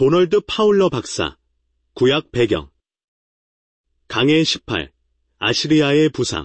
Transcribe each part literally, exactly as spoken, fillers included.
도널드 파울러 박사, 구약 배경. 강해 십팔, 아시리아의 부상.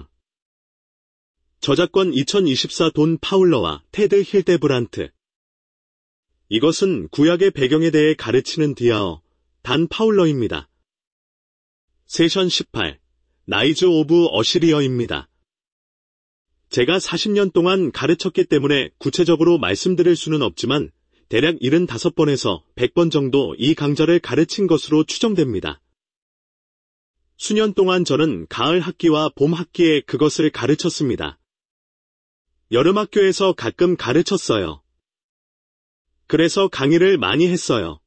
저작권 이천이십사 돈 파울러와 테드 힐데브란트. 이것은 구약의 배경에 대해 가르치는 디아어, 단 파울러입니다. 세션 십팔, 나이즈 오브 어시리어입니다. 제가 사십 년 동안 가르쳤기 때문에 구체적으로 말씀드릴 수는 없지만 대략 칠십오 번에서 백 번 정도 이 강좌를 가르친 것으로 추정됩니다. 수년 동안 저는 가을 학기와 봄 학기에 그것을 가르쳤습니다. 여름 학교에서 가끔 가르쳤어요. 그래서 강의를 많이 했어요.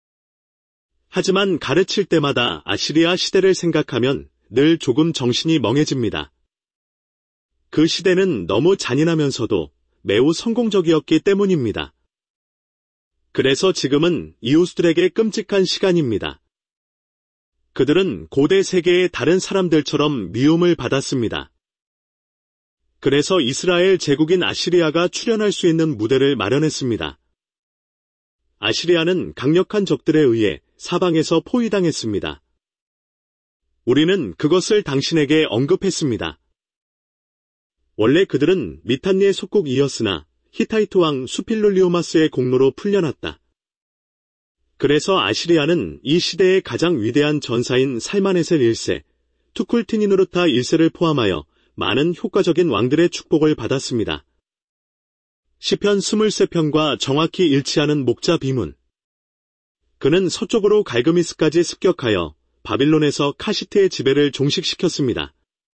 하지만 가르칠 때마다 아시리아 시대를 생각하면 늘 조금 정신이 멍해집니다. 그 시대는 너무 잔인하면서도 매우 성공적이었기 때문입니다. 그래서 지금은 이웃들에게 끔찍한 시간입니다. 그들은 고대 세계의 다른 사람들처럼 미움을 받았습니다. 그래서 이스라엘 제국인 아시리아가 출현할 수 있는 무대를 마련했습니다. 아시리아는 강력한 적들에 의해 사방에서 포위당했습니다. 우리는 그것을 당신에게 언급했습니다. 원래 그들은 미탄니의 속국이었으나 히타이트 왕 수필룰리오마스의 공로로 풀려났다. 그래서 아시리아는 이 시대의 가장 위대한 전사인 살마네셀 일 세, 투쿨티니누르타 일 세를 포함하여 많은 효과적인 왕들의 축복을 받았습니다. 시편 이십삼 편과 정확히 일치하는 목자 비문. 그는 서쪽으로 갈그미스까지 습격하여 바빌론에서 카시트의 지배를 종식시켰습니다.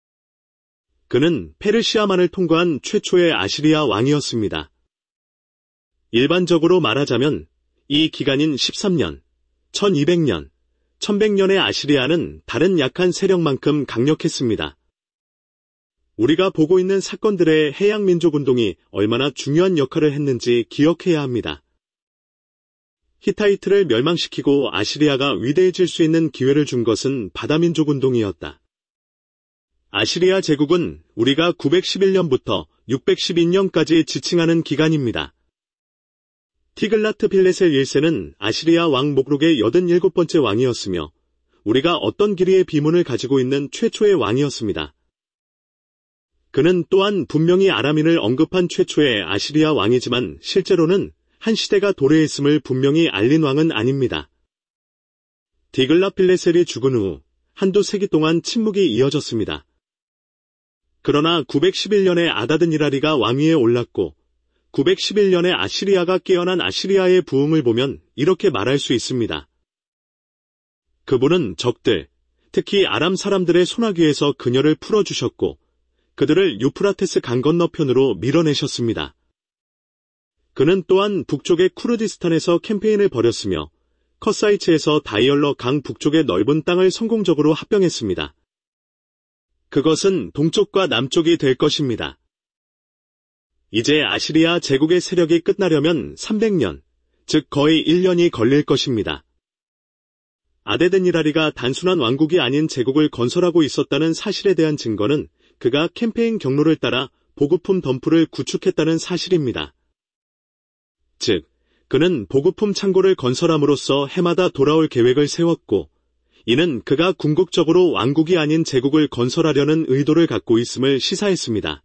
그는 페르시아만을 통과한 최초의 아시리아 왕이었습니다. 일반적으로 말하자면 이 기간인 십삼 년, 천이백 년, 천백 년의 아시리아는 다른 약한 세력만큼 강력했습니다. 우리가 보고 있는 사건들의 해양민족운동이 얼마나 중요한 역할을 했는지 기억해야 합니다. 히타이트를 멸망시키고 아시리아가 위대해질 수 있는 기회를 준 것은 바다민족운동이었다. 아시리아 제국은 우리가 구백십일 년부터 육백십이 년까지 지칭하는 기간입니다. 티글라트 필레셀 일 세는 아시리아 왕 목록의 여든일곱 번째 왕이었으며 우리가 어떤 길이의 비문을 가지고 있는 최초의 왕이었습니다. 그는 또한 분명히 아람인을 언급한 최초의 아시리아 왕이지만 실제로는 한 시대가 도래했음을 분명히 알린 왕은 아닙니다. 디글라필레셀이 죽은 후 한두 세기 동안 침묵이 이어졌습니다. 그러나 구백십일 년에 아다드니라리가 왕위에 올랐고 구백십일 년에 아시리아가 깨어난 아시리아의 부흥을 보면 이렇게 말할 수 있습니다. 그분은 적들, 특히 아람 사람들의 소나귀에서 그녀를 풀어주셨고 그들을 유프라테스 강 건너편으로 밀어내셨습니다. 그는 또한 북쪽의 쿠르디스탄에서 캠페인을 벌였으며 컷사이츠에서 다이얼러 강 북쪽의 넓은 땅을 성공적으로 합병했습니다. 그것은 동쪽과 남쪽이 될 것입니다. 이제 아시리아 제국의 세력이 끝나려면 삼백 년, 즉 거의 일 년이 걸릴 것입니다. 아데드니라리가 단순한 왕국이 아닌 제국을 건설하고 있었다는 사실에 대한 증거는 그가 캠페인 경로를 따라 보급품 덤프를 구축했다는 사실입니다. 즉, 그는 보급품 창고를 건설함으로써 해마다 돌아올 계획을 세웠고 이는 그가 궁극적으로 왕국이 아닌 제국을 건설하려는 의도를 갖고 있음을 시사했습니다.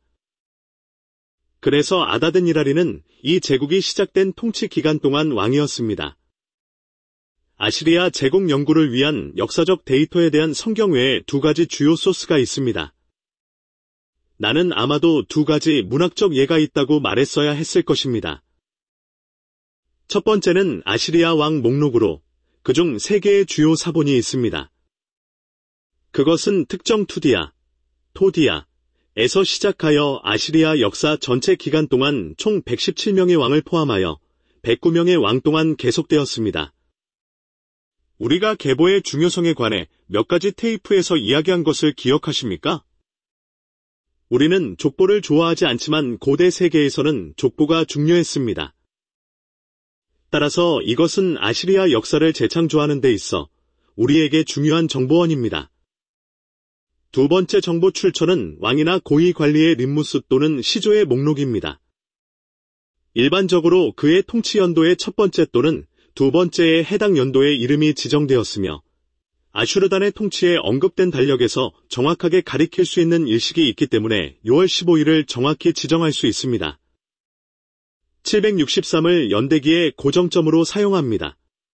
그래서 아다드니라리는 이 제국이 시작된 통치 기간 동안 왕이었습니다. 아시리아 제국 연구를 위한 역사적 데이터에 대한 성경 외에 두 가지 주요 소스가 있습니다. 나는 아마도 두 가지 문학적 예가 있다고 말했어야 했을 것입니다. 첫 번째는 아시리아 왕 목록으로 그중 세 개의 주요 사본이 있습니다. 그것은 특정 투디아, 토디아, 에서 시작하여 아시리아 역사 전체 기간 동안 총 백십칠 명의 왕을 포함하여 백구 명의 왕 동안 계속되었습니다. 우리가 계보의 중요성에 관해 몇 가지 테이프에서 이야기한 것을 기억하십니까? 우리는 족보를 좋아하지 않지만 고대 세계에서는 족보가 중요했습니다. 따라서 이것은 아시리아 역사를 재창조하는 데 있어 우리에게 중요한 정보원입니다. 두 번째 정보 출처는 왕이나 고위 관리의 림무스 또는 시조의 목록입니다. 일반적으로 그의 통치 연도의 첫 번째 또는 두 번째에 해당 연도의 이름이 지정되었으며 아슈르단의 통치에 언급된 달력에서 정확하게 가리킬 수 있는 일식이 있기 때문에 유월 십오일을 정확히 지정할 수 있습니다. 칠백육십삼을 연대기의 고정점으로 사용합니다.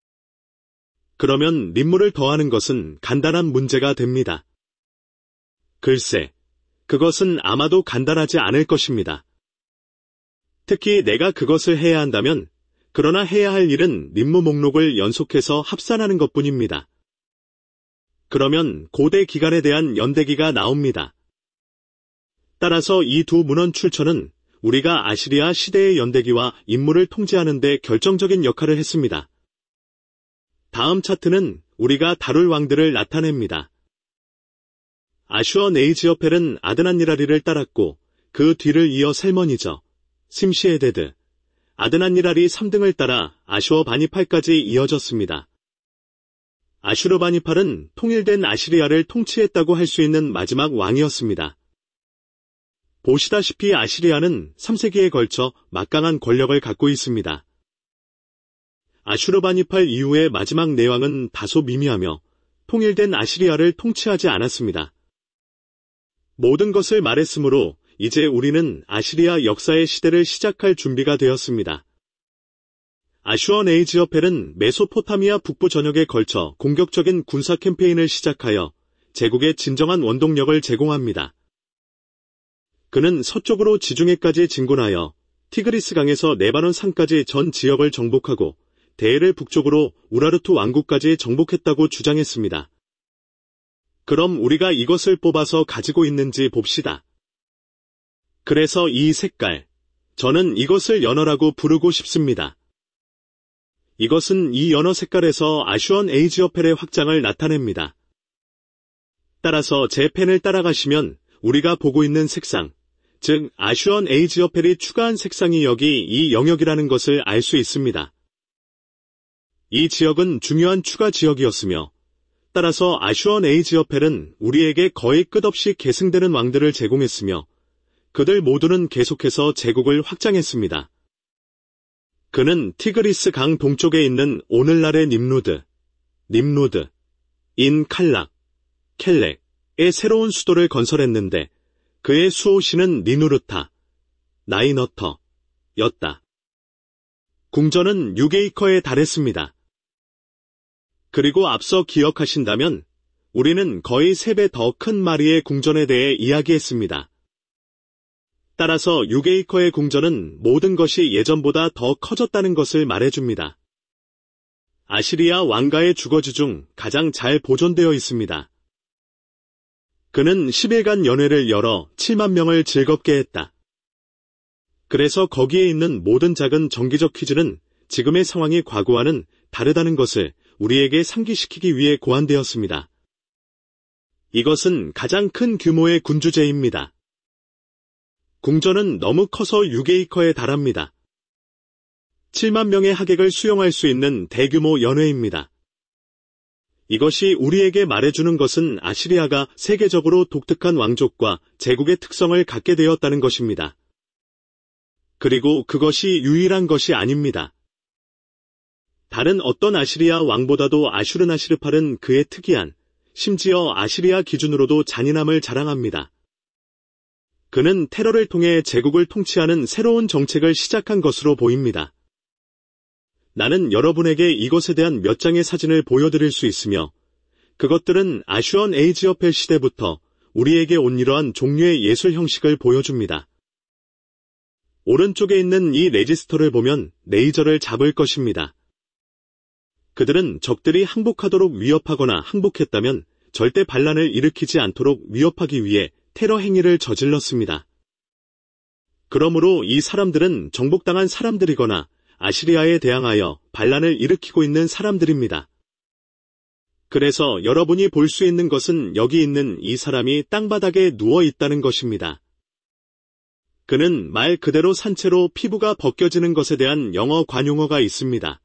그러면 림무를 더하는 것은 간단한 문제가 됩니다. 글쎄, 그것은 아마도 간단하지 않을 것입니다. 특히 내가 그것을 해야 한다면, 그러나 해야 할 일은 림무 목록을 연속해서 합산하는 것뿐입니다. 그러면 고대 기간에 대한 연대기가 나옵니다. 따라서 이 두 문헌 출처는 우리가 아시리아 시대의 연대기와 인물을 통제하는 데 결정적인 역할을 했습니다. 다음 차트는 우리가 다룰 왕들을 나타냅니다. 아슈어네이지어펠은 아드난니라리를 따랐고 그 뒤를 이어 살머니저, 심시에데드, 아드난니라리 삼 등을 따라 아슈어바니팔까지 이어졌습니다. 아슈르바니팔은 통일된 아시리아를 통치했다고 할 수 있는 마지막 왕이었습니다. 보시다시피 아시리아는 삼 세기에 걸쳐 막강한 권력을 갖고 있습니다. 아슈르바니팔 이후의 마지막 내왕은 다소 미미하며 통일된 아시리아를 통치하지 않았습니다. 모든 것을 말했으므로 이제 우리는 아시리아 역사의 시대를 시작할 준비가 되었습니다. 아슈어네이지어펠은 메소포타미아 북부 전역에 걸쳐 공격적인 군사 캠페인을 시작하여 제국의 진정한 원동력을 제공합니다. 그는 서쪽으로 지중해까지 진군하여 티그리스 강에서 레바논 산까지 전 지역을 정복하고 대해를 북쪽으로 우라르투 왕국까지 정복했다고 주장했습니다. 그럼 우리가 이것을 뽑아서 가지고 있는지 봅시다. 그래서 이 색깔, 저는 이것을 연어라고 부르고 싶습니다. 이것은 이 연어 색깔에서 아슈어네이지어펠의 확장을 나타냅니다. 따라서 제 펜을 따라가시면 우리가 보고 있는 색상, 즉 아슈어네이지어펠이 추가한 색상이 여기 이 영역이라는 것을 알 수 있습니다. 이 지역은 중요한 추가 지역이었으며 따라서 아슈어네이지어펠은 우리에게 거의 끝없이 계승되는 왕들을 제공했으며 그들 모두는 계속해서 제국을 확장했습니다. 그는 티그리스 강 동쪽에 있는 오늘날의 님루드, 님루드, 인 칼락, 켈렉의 새로운 수도를 건설했는데 그의 수호신은 니누르타, 나이너터, 였다. 궁전은 육 에이커에 달했습니다. 그리고 앞서 기억하신다면 우리는 거의 세 배 더 큰 마리의 궁전에 대해 이야기했습니다. 따라서 육 에이커의 궁전은 모든 것이 예전보다 더 커졌다는 것을 말해줍니다. 아시리아 왕가의 주거지 중 가장 잘 보존되어 있습니다. 그는 십 일간 연회를 열어 칠만 명을 즐겁게 했다. 그래서 거기에 있는 모든 작은 정기적 퀴즈는 지금의 상황이 과거와는 다르다는 것을 우리에게 상기시키기 위해 고안되었습니다. 이것은 가장 큰 규모의 군주제입니다. 궁전은 너무 커서 육 에이커에 달합니다. 칠만 명의 하객을 수용할 수 있는 대규모 연회입니다. 이것이 우리에게 말해주는 것은 아시리아가 세계적으로 독특한 왕족과 제국의 특성을 갖게 되었다는 것입니다. 그리고 그것이 유일한 것이 아닙니다. 다른 어떤 아시리아 왕보다도 아슈르나시르팔은 그의 특이한, 심지어 아시리아 기준으로도 잔인함을 자랑합니다. 그는 테러를 통해 제국을 통치하는 새로운 정책을 시작한 것으로 보입니다. 나는 여러분에게 이것에 대한 몇 장의 사진을 보여드릴 수 있으며 그것들은 아슈어네이지어펠 시대부터 우리에게 온 이러한 종류의 예술 형식을 보여줍니다. 오른쪽에 있는 이 레지스터를 보면 레이저를 잡을 것입니다. 그들은 적들이 항복하도록 위협하거나 항복했다면 절대 반란을 일으키지 않도록 위협하기 위해 테러 행위를 저질렀습니다. 그러므로 이 사람들은 정복당한 사람들이거나 아시리아에 대항하여 반란을 일으키고 있는 사람들입니다. 그래서 여러분이 볼 수 있는 것은 여기 있는 이 사람이 땅바닥에 누워 있다는 것입니다. 그는 말 그대로 산채로 피부가 벗겨지는 것에 대한 영어 관용어가 있습니다.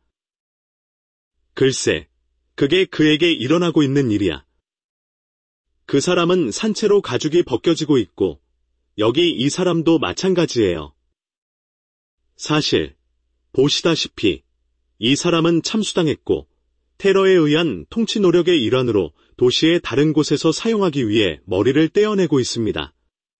글쎄, 그게 그에게 일어나고 있는 일이야. 그 사람은 산채로 가죽이 벗겨지고 있고 여기 이 사람도 마찬가지예요. 사실 보시다시피 이 사람은 참수당했고 테러에 의한 통치 노력의 일환으로 도시의 다른 곳에서 사용하기 위해 머리를 떼어내고 있습니다.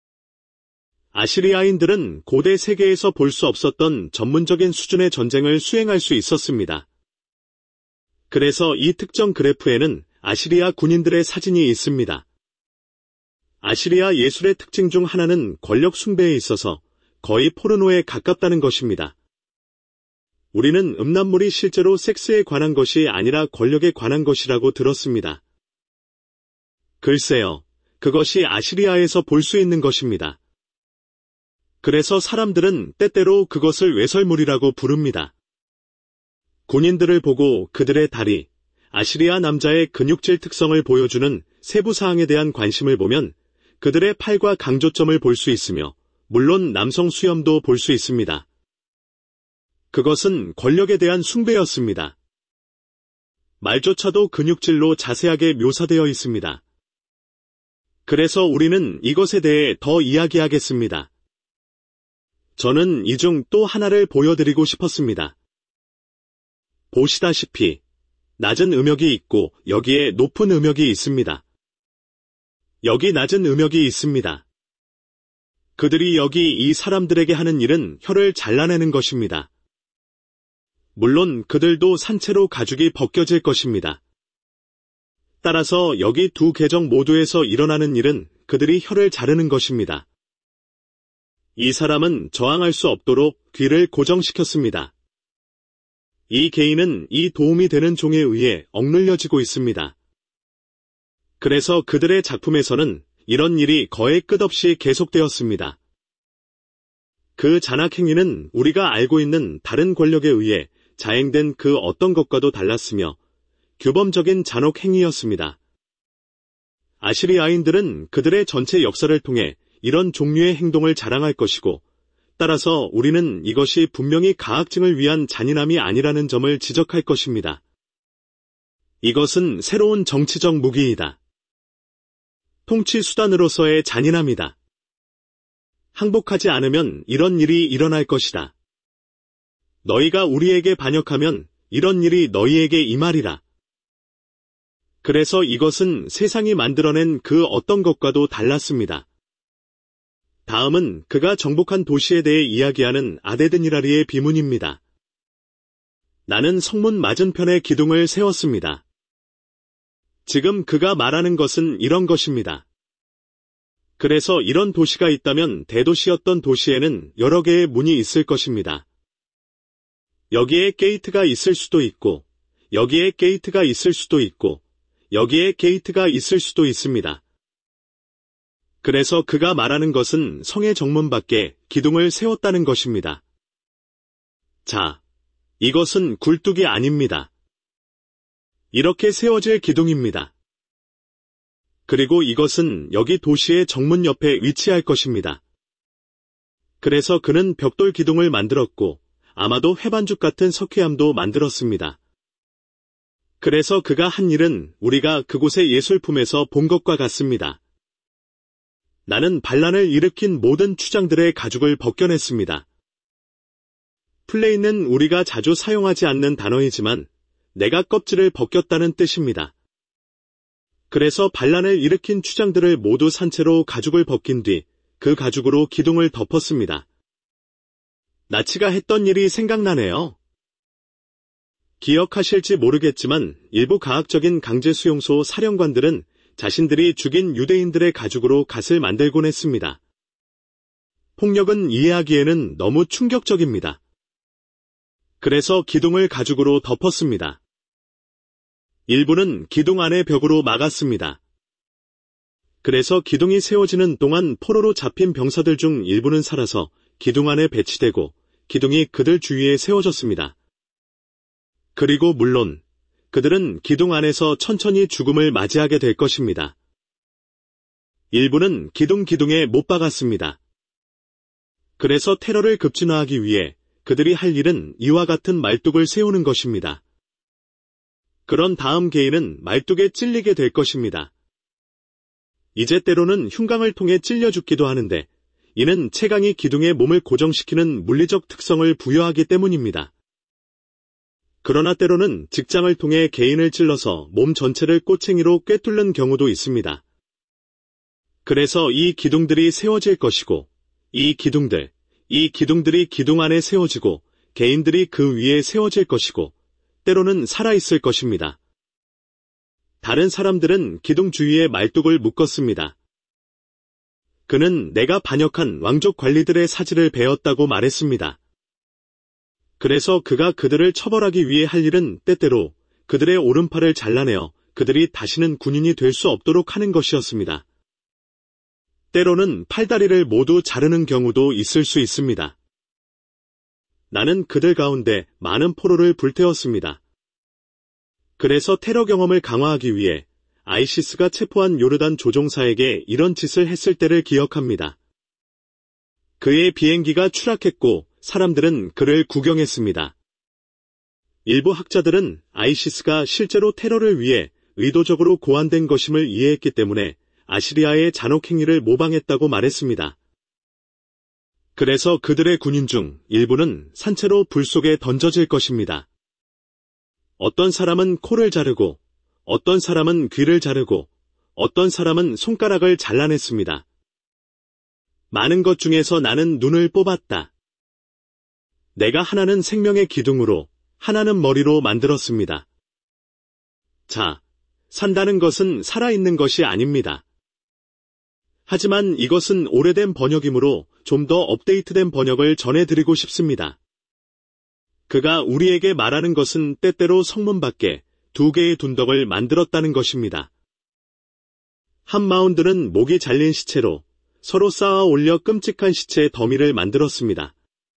아시리아인들은 고대 세계에서 볼 수 없었던 전문적인 수준의 전쟁을 수행할 수 있었습니다. 그래서 이 특정 그래프에는 아시리아 군인들의 사진이 있습니다. 아시리아 예술의 특징 중 하나는 권력 숭배에 있어서 거의 포르노에 가깝다는 것입니다. 우리는 음란물이 실제로 섹스에 관한 것이 아니라 권력에 관한 것이라고 들었습니다. 글쎄요, 그것이 아시리아에서 볼 수 있는 것입니다. 그래서 사람들은 때때로 그것을 외설물이라고 부릅니다. 군인들을 보고 그들의 다리, 아시리아 남자의 근육질 특성을 보여주는 세부 사항에 대한 관심을 보면 그들의 팔과 강조점을 볼 수 있으며 물론 남성 수염도 볼 수 있습니다. 그것은 권력에 대한 숭배였습니다. 말조차도 근육질로 자세하게 묘사되어 있습니다. 그래서 우리는 이것에 대해 더 이야기하겠습니다. 저는 이 중 또 하나를 보여드리고 싶었습니다. 보시다시피 낮은 음역이 있고 여기에 높은 음역이 있습니다. 여기 낮은 음역이 있습니다. 그들이 여기 이 사람들에게 하는 일은 혀를 잘라내는 것입니다. 물론 그들도 산채로 가죽이 벗겨질 것입니다. 따라서 여기 두 계정 모두에서 일어나는 일은 그들이 혀를 자르는 것입니다. 이 사람은 저항할 수 없도록 귀를 고정시켰습니다. 이 개인은 이 도움이 되는 종에 의해 억눌려지고 있습니다. 그래서 그들의 작품에서는 이런 일이 거의 끝없이 계속되었습니다. 그 잔악행위는 우리가 알고 있는 다른 권력에 의해 자행된 그 어떤 것과도 달랐으며 규범적인 잔혹행위였습니다. 아시리아인들은 그들의 전체 역사를 통해 이런 종류의 행동을 자랑할 것이고 따라서 우리는 이것이 분명히 가학증을 위한 잔인함이 아니라는 점을 지적할 것입니다. 이것은 새로운 정치적 무기이다. 통치 수단으로서의 잔인함이다. 항복하지 않으면 이런 일이 일어날 것이다. 너희가 우리에게 반역하면 이런 일이 너희에게 임하리라. 그래서 이것은 세상이 만들어낸 그 어떤 것과도 달랐습니다. 다음은 그가 정복한 도시에 대해 이야기하는 아데드니라리의 비문입니다. 나는 성문 맞은편에 기둥을 세웠습니다. 지금 그가 말하는 것은 이런 것입니다. 그래서 이런 도시가 있다면 대도시였던 도시에는 여러 개의 문이 있을 것입니다. 여기에 게이트가 있을 수도 있고, 여기에 게이트가 있을 수도 있고, 여기에 게이트가 있을 수도 있습니다. 그래서 그가 말하는 것은 성의 정문 밖에 기둥을 세웠다는 것입니다. 자, 이것은 굴뚝이 아닙니다. 이렇게 세워질 기둥입니다. 그리고 이것은 여기 도시의 정문 옆에 위치할 것입니다. 그래서 그는 벽돌 기둥을 만들었고 아마도 회반죽 같은 석회암도 만들었습니다. 그래서 그가 한 일은 우리가 그곳의 예술품에서 본 것과 같습니다. 나는 반란을 일으킨 모든 추장들의 가죽을 벗겨냈습니다. 플레이는 우리가 자주 사용하지 않는 단어이지만 내가 껍질을 벗겼다는 뜻입니다. 그래서 반란을 일으킨 추장들을 모두 산채로 가죽을 벗긴 뒤 그 가죽으로 기둥을 덮었습니다. 나치가 했던 일이 생각나네요. 기억하실지 모르겠지만 일부 가학적인 강제수용소 사령관들은 자신들이 죽인 유대인들의 가죽으로 갓을 만들곤 했습니다. 폭력은 이해하기에는 너무 충격적입니다. 그래서 기둥을 가죽으로 덮었습니다. 일부는 기둥 안의 벽으로 막았습니다. 그래서 기둥이 세워지는 동안 포로로 잡힌 병사들 중 일부는 살아서 기둥 안에 배치되고 기둥이 그들 주위에 세워졌습니다. 그리고 물론 그들은 기둥 안에서 천천히 죽음을 맞이하게 될 것입니다. 일부는 기둥 기둥에 못 박았습니다. 그래서 테러를 급진화하기 위해 그들이 할 일은 이와 같은 말뚝을 세우는 것입니다. 그런 다음 개인은 말뚝에 찔리게 될 것입니다. 이제 때로는 흉강을 통해 찔려 죽기도 하는데 이는 채강이 기둥에 몸을 고정시키는 물리적 특성을 부여하기 때문입니다. 그러나 때로는 직장을 통해 개인을 찔러서 몸 전체를 꼬챙이로 꿰뚫는 경우도 있습니다. 그래서 이 기둥들이 세워질 것이고, 이 기둥들, 이 기둥들이 기둥 안에 세워지고, 개인들이 그 위에 세워질 것이고, 때로는 살아있을 것입니다. 다른 사람들은 기둥 주위에 말뚝을 묶었습니다. 그는 내가 반역한 왕족 관리들의 사지를 베었다고 말했습니다. 그래서 그가 그들을 처벌하기 위해 할 일은 때때로 그들의 오른팔을 잘라내어 그들이 다시는 군인이 될 수 없도록 하는 것이었습니다. 때로는 팔다리를 모두 자르는 경우도 있을 수 있습니다. 나는 그들 가운데 많은 포로를 불태웠습니다. 그래서 테러 경험을 강화하기 위해 아이시스가 체포한 요르단 조종사에게 이런 짓을 했을 때를 기억합니다. 그의 비행기가 추락했고 사람들은 그를 구경했습니다. 일부 학자들은 아이시스가 실제로 테러를 위해 의도적으로 고안된 것임을 이해했기 때문에 아시리아의 잔혹행위를 모방했다고 말했습니다. 그래서 그들의 군인 중 일부는 산채로 불 속에 던져질 것입니다. 어떤 사람은 코를 자르고, 어떤 사람은 귀를 자르고, 어떤 사람은 손가락을 잘라냈습니다. 많은 것 중에서 나는 눈을 뽑았다. 내가 하나는 생명의 기둥으로, 하나는 머리로 만들었습니다. 자, 산다는 것은 살아있는 것이 아닙니다. 하지만 이것은 오래된 번역이므로 좀 더 업데이트된 번역을 전해드리고 싶습니다. 그가 우리에게 말하는 것은 때때로 성문 밖에 두 개의 둔덕을 만들었다는 것입니다. 한 마운드는 목이 잘린 시체로 서로 쌓아 올려 끔찍한 시체의 더미를 만들었습니다.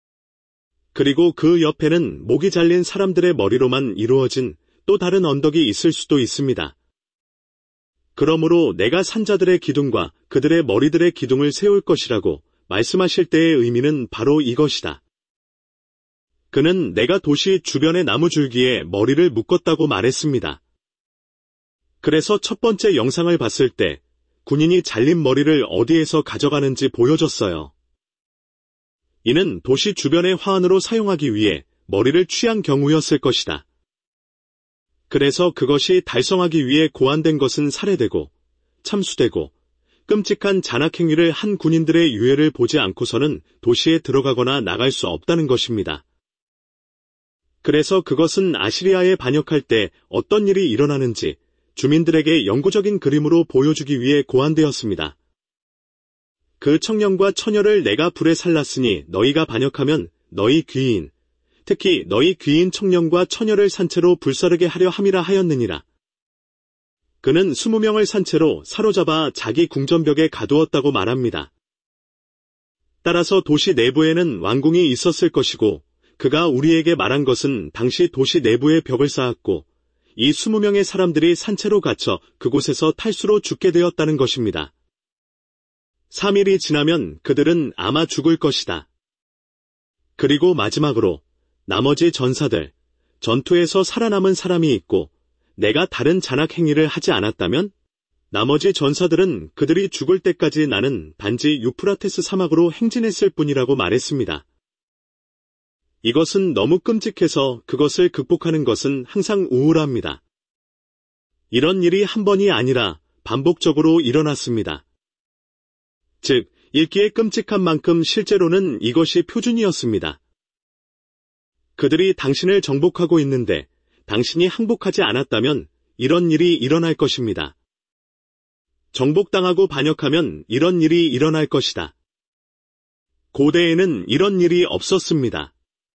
그리고 그 옆에는 목이 잘린 사람들의 머리로만 이루어진 또 다른 언덕이 있을 수도 있습니다. 그러므로 내가 산자들의 기둥과 그들의 머리들의 기둥을 세울 것이라고 말씀하실 때의 의미는 바로 이것이다. 그는 내가 도시 주변의 나무줄기에 머리를 묶었다고 말했습니다. 그래서 첫 번째 영상을 봤을 때 군인이 잘린 머리를 어디에서 가져가는지 보여줬어요. 이는 도시 주변의 화환으로 사용하기 위해 머리를 취한 경우였을 것이다. 그래서 그것이 달성하기 위해 고안된 것은 살해되고 참수되고 끔찍한 잔악행위를 한 군인들의 유해를 보지 않고서는 도시에 들어가거나 나갈 수 없다는 것입니다. 그래서 그것은 아시리아에 반역할 때 어떤 일이 일어나는지 주민들에게 영구적인 그림으로 보여주기 위해 고안되었습니다. 그 청년과 처녀를 내가 불에 살랐으니 너희가 반역하면 너희 귀인, 특히 너희 귀인 청년과 처녀를 산채로 불사르게 하려 함이라 하였느니라. 그는 스무 명을 산채로 사로잡아 자기 궁전벽에 가두었다고 말합니다. 따라서 도시 내부에는 왕궁이 있었을 것이고 그가 우리에게 말한 것은 당시 도시 내부에 벽을 쌓았고 이 스무 명의 사람들이 산채로 갇혀 그곳에서 탈수로 죽게 되었다는 것입니다. 삼 일이 지나면 그들은 아마 죽을 것이다. 그리고 마지막으로 나머지 전사들, 전투에서 살아남은 사람이 있고 내가 다른 잔악 행위를 하지 않았다면 나머지 전사들은 그들이 죽을 때까지 나는 단지 유프라테스 사막으로 행진했을 뿐이라고 말했습니다. 이것은 너무 끔찍해서 그것을 극복하는 것은 항상 우울합니다. 이런 일이 한 번이 아니라 반복적으로 일어났습니다. 즉, 읽기에 끔찍한 만큼 실제로는 이것이 표준이었습니다. 그들이 당신을 정복하고 있는데 당신이 항복하지 않았다면 이런 일이 일어날 것입니다. 정복당하고 반역하면 이런 일이 일어날 것이다. 고대에는 이런 일이 없었습니다.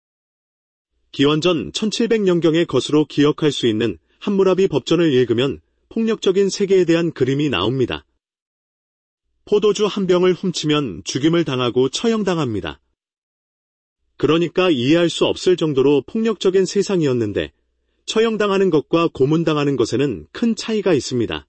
기원전 천칠백 년경의 것으로 기억할 수 있는 함무라비 법전을 읽으면 폭력적인 세계에 대한 그림이 나옵니다. 포도주 한 병을 훔치면 죽임을 당하고 처형당합니다. 그러니까 이해할 수 없을 정도로 폭력적인 세상이었는데 처형당하는 것과 고문당하는 것에는 큰 차이가 있습니다.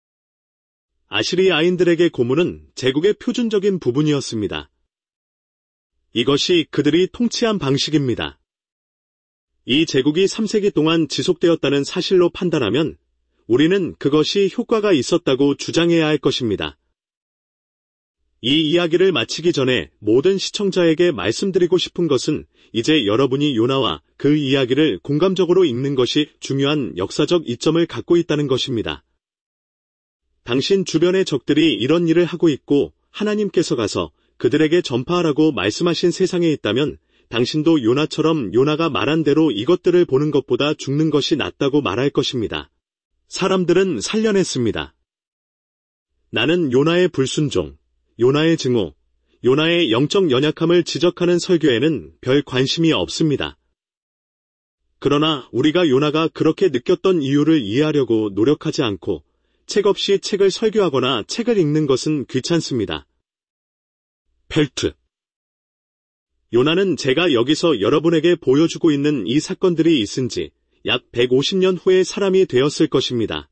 아시리아인들에게 고문은 제국의 표준적인 부분이었습니다. 이것이 그들이 통치한 방식입니다. 이 제국이 삼 세기 동안 지속되었다는 사실로 판단하면 우리는 그것이 효과가 있었다고 주장해야 할 것입니다. 이 이야기를 마치기 전에 모든 시청자에게 말씀드리고 싶은 것은 이제 여러분이 요나와 그 이야기를 공감적으로 읽는 것이 중요한 역사적 이점을 갖고 있다는 것입니다. 당신 주변의 적들이 이런 일을 하고 있고 하나님께서 가서 그들에게 전파하라고 말씀하신 세상에 있다면 당신도 요나처럼 요나가 말한 대로 이것들을 보는 것보다 죽는 것이 낫다고 말할 것입니다. 사람들은 살려냈습니다. 나는 요나의 불순종, 요나의 증오, 요나의 영적 연약함을 지적하는 설교에는 별 관심이 없습니다. 그러나 우리가 요나가 그렇게 느꼈던 이유를 이해하려고 노력하지 않고 책 없이 책을 설교하거나 책을 읽는 것은 귀찮습니다. 펠트. 요나는 제가 여기서 여러분에게 보여주고 있는 이 사건들이 있은 지 약 백오십 년 후의 사람이 되었을 것입니다.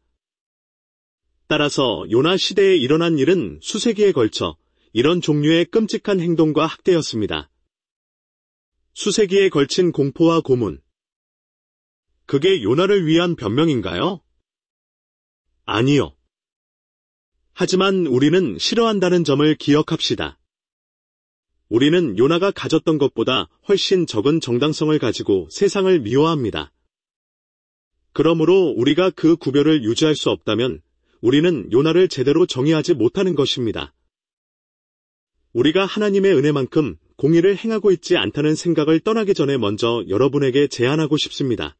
따라서 요나 시대에 일어난 일은 수세기에 걸쳐 이런 종류의 끔찍한 행동과 학대였습니다. 수세기에 걸친 공포와 고문. 그게 요나를 위한 변명인가요? 아니요. 하지만 우리는 싫어한다는 점을 기억합시다. 우리는 요나가 가졌던 것보다 훨씬 적은 정당성을 가지고 세상을 미워합니다. 그러므로 우리가 그 구별을 유지할 수 없다면 우리는 요나를 제대로 정의하지 못하는 것입니다. 우리가 하나님의 은혜만큼 공의를 행하고 있지 않다는 생각을 떠나기 전에 먼저 여러분에게 제안하고 싶습니다.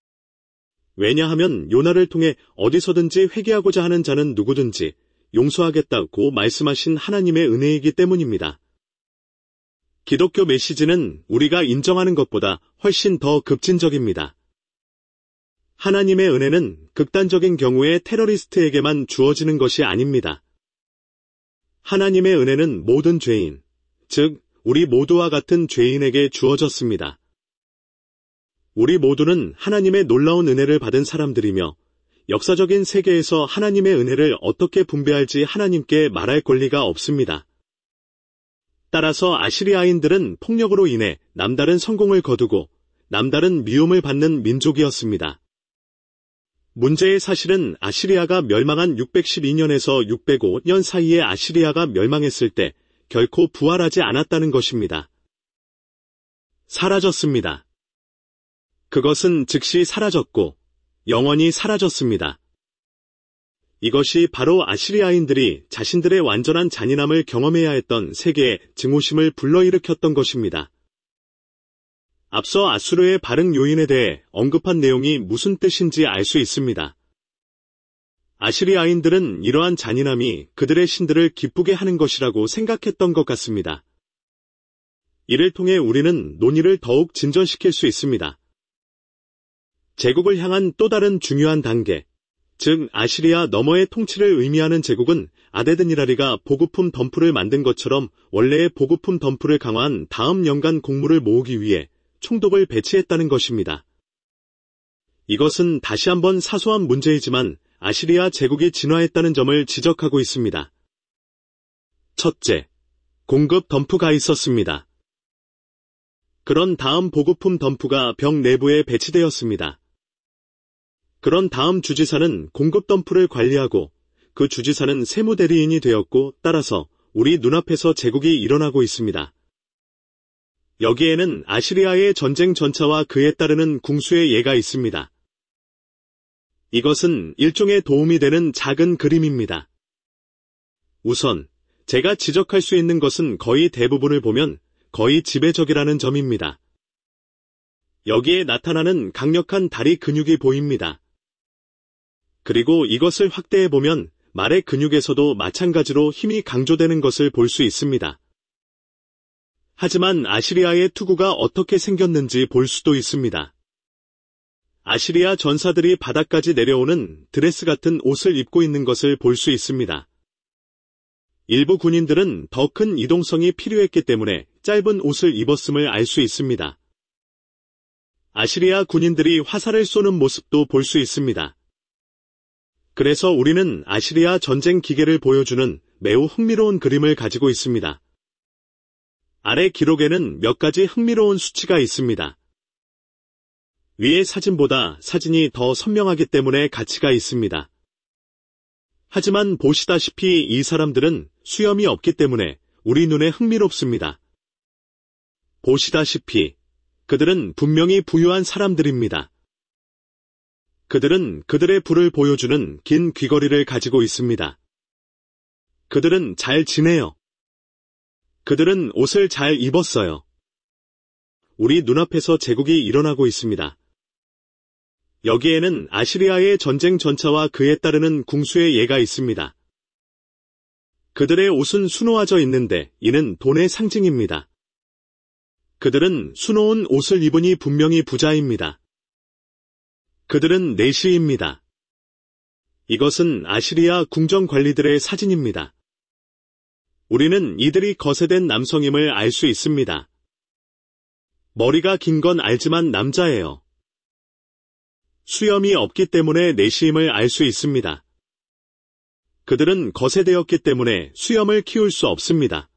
왜냐하면 요나를 통해 어디서든지 회개하고자 하는 자는 누구든지 용서하겠다고 말씀하신 하나님의 은혜이기 때문입니다. 기독교 메시지는 우리가 인정하는 것보다 훨씬 더 급진적입니다. 하나님의 은혜는 극단적인 경우에 테러리스트에게만 주어지는 것이 아닙니다. 하나님의 은혜는 모든 죄인, 즉 우리 모두와 같은 죄인에게 주어졌습니다. 우리 모두는 하나님의 놀라운 은혜를 받은 사람들이며 역사적인 세계에서 하나님의 은혜를 어떻게 분배할지 하나님께 말할 권리가 없습니다. 따라서 아시리아인들은 폭력으로 인해 남다른 성공을 거두고 남다른 미움을 받는 민족이었습니다. 문제의 사실은 아시리아가 멸망한 육백십이 년에서 육백오 년 사이에 아시리아가 멸망했을 때 결코 부활하지 않았다는 것입니다. 사라졌습니다. 그것은 즉시 사라졌고 영원히 사라졌습니다. 이것이 바로 아시리아인들이 자신들의 완전한 잔인함을 경험해야 했던 세계의 증오심을 불러일으켰던 것입니다. 앞서 아수르의 발흥 요인에 대해 언급한 내용이 무슨 뜻인지 알 수 있습니다. 아시리아인들은 이러한 잔인함이 그들의 신들을 기쁘게 하는 것이라고 생각했던 것 같습니다. 이를 통해 우리는 논의를 더욱 진전시킬 수 있습니다. 제국을 향한 또 다른 중요한 단계, 즉 아시리아 너머의 통치를 의미하는 제국은 아데드니라리가 보급품 덤프를 만든 것처럼 원래의 보급품 덤프를 강화한 다음 연간 곡물을 모으기 위해 총독을 배치했다는 것입니다. 이것은 다시 한번 사소한 문제이지만 아시리아 제국이 진화했다는 점을 지적하고 있습니다. 첫째, 공급 덤프가 있었습니다. 그런 다음 보급품 덤프가 벽 내부에 배치되었습니다. 그런 다음 주지사는 공급 덤프를 관리하고 그 주지사는 세무대리인이 되었고 따라서 우리 눈앞에서 제국이 일어나고 있습니다. 여기에는 아시리아의 전쟁 전차와 그에 따르는 궁수의 예가 있습니다. 이것은 일종의 도움이 되는 작은 그림입니다. 우선 제가 지적할 수 있는 것은 거의 대부분을 보면 거의 지배적이라는 점입니다. 여기에 나타나는 강력한 다리 근육이 보입니다. 그리고 이것을 확대해보면 말의 근육에서도 마찬가지로 힘이 강조되는 것을 볼 수 있습니다. 하지만 아시리아의 투구가 어떻게 생겼는지 볼 수도 있습니다. 아시리아 전사들이 바닥까지 내려오는 드레스 같은 옷을 입고 있는 것을 볼 수 있습니다. 일부 군인들은 더 큰 이동성이 필요했기 때문에 짧은 옷을 입었음을 알 수 있습니다. 아시리아 군인들이 화살을 쏘는 모습도 볼 수 있습니다. 그래서 우리는 아시리아 전쟁 기계를 보여주는 매우 흥미로운 그림을 가지고 있습니다. 아래 기록에는 몇 가지 흥미로운 수치가 있습니다. 위의 사진보다 사진이 더 선명하기 때문에 가치가 있습니다. 하지만 보시다시피 이 사람들은 수염이 없기 때문에 우리 눈에 흥미롭습니다. 보시다시피 그들은 분명히 부유한 사람들입니다. 그들은 그들의 부를 보여주는 긴 귀걸이를 가지고 있습니다. 그들은 잘 지내요. 그들은 옷을 잘 입었어요. 우리 눈앞에서 제국이 일어나고 있습니다. 여기에는 아시리아의 전쟁 전차와 그에 따르는 궁수의 예가 있습니다. 그들의 옷은 수놓아져 있는데 이는 돈의 상징입니다. 그들은 수놓은 옷을 입으니 분명히 부자입니다. 그들은 내시입니다. 이것은 아시리아 궁정 관리들의 사진입니다. 우리는 이들이 거세된 남성임을 알 수 있습니다. 머리가 긴 건 알지만 남자예요. 수염이 없기 때문에 내시임을 알 수 있습니다. 그들은 거세되었기 때문에 수염을 키울 수 없습니다.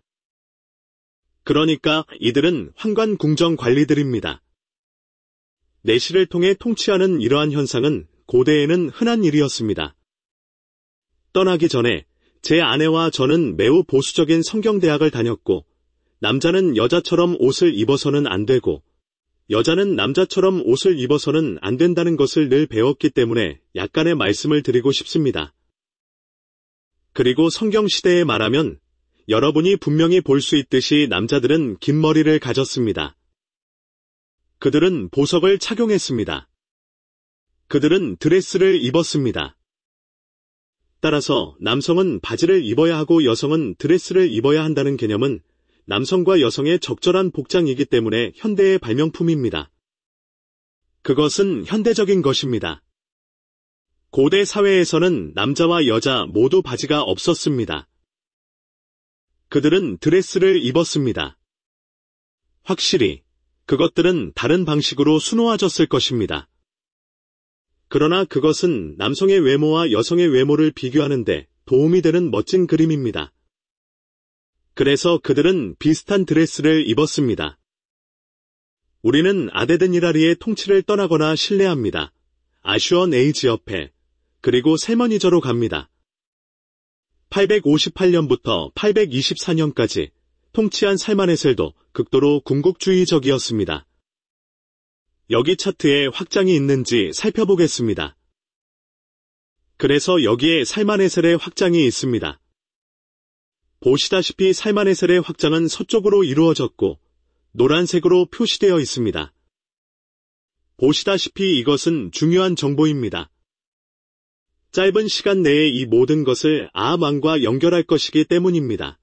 그러니까 이들은 황관 궁정 관리들입니다. 내시를 통해 통치하는 이러한 현상은 고대에는 흔한 일이었습니다. 떠나기 전에 제 아내와 저는 매우 보수적인 성경대학을 다녔고, 남자는 여자처럼 옷을 입어서는 안 되고, 여자는 남자처럼 옷을 입어서는 안 된다는 것을 늘 배웠기 때문에 약간의 말씀을 드리고 싶습니다. 그리고 성경시대에 말하면 여러분이 분명히 볼 수 있듯이 남자들은 긴 머리를 가졌습니다. 그들은 보석을 착용했습니다. 그들은 드레스를 입었습니다. 따라서 남성은 바지를 입어야 하고 여성은 드레스를 입어야 한다는 개념은 남성과 여성의 적절한 복장이기 때문에 현대의 발명품입니다. 그것은 현대적인 것입니다. 고대 사회에서는 남자와 여자 모두 바지가 없었습니다. 그들은 드레스를 입었습니다. 확실히 그것들은 다른 방식으로 수놓아졌을 것입니다. 그러나 그것은 남성의 외모와 여성의 외모를 비교하는데 도움이 되는 멋진 그림입니다. 그래서 그들은 비슷한 드레스를 입었습니다. 우리는 아데드니라리의 통치를 떠나거나 신뢰합니다. 아슈원 에이지 옆에, 그리고 셀머니저로 갑니다. 팔백오십팔 년부터 팔백이십사 년까지 통치한 살마네셀도 극도로 군국주의적이었습니다. 여기 차트에 확장이 있는지 살펴보겠습니다. 그래서 여기에 살마네셀의 확장이 있습니다. 보시다시피 살마네셀의 확장은 서쪽으로 이루어졌고 노란색으로 표시되어 있습니다. 보시다시피 이것은 중요한 정보입니다. 짧은 시간 내에 이 모든 것을 아합 왕과 연결할 것이기 때문입니다.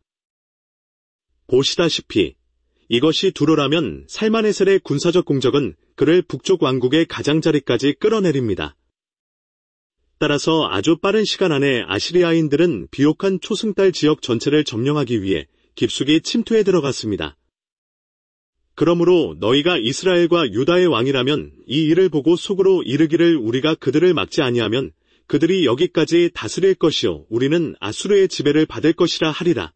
보시다시피 이것이 두로라면 살마네셀의 군사적 공적은 그를 북쪽 왕국의 가장자리까지 끌어내립니다. 따라서 아주 빠른 시간 안에 아시리아인들은 비옥한 초승달 지역 전체를 점령하기 위해 깊숙이 침투해 들어갔습니다. 그러므로 너희가 이스라엘과 유다의 왕이라면 이 일을 보고 속으로 이르기를 우리가 그들을 막지 아니하면 그들이 여기까지 다스릴 것이요 우리는 아수르의 지배를 받을 것이라 하리라.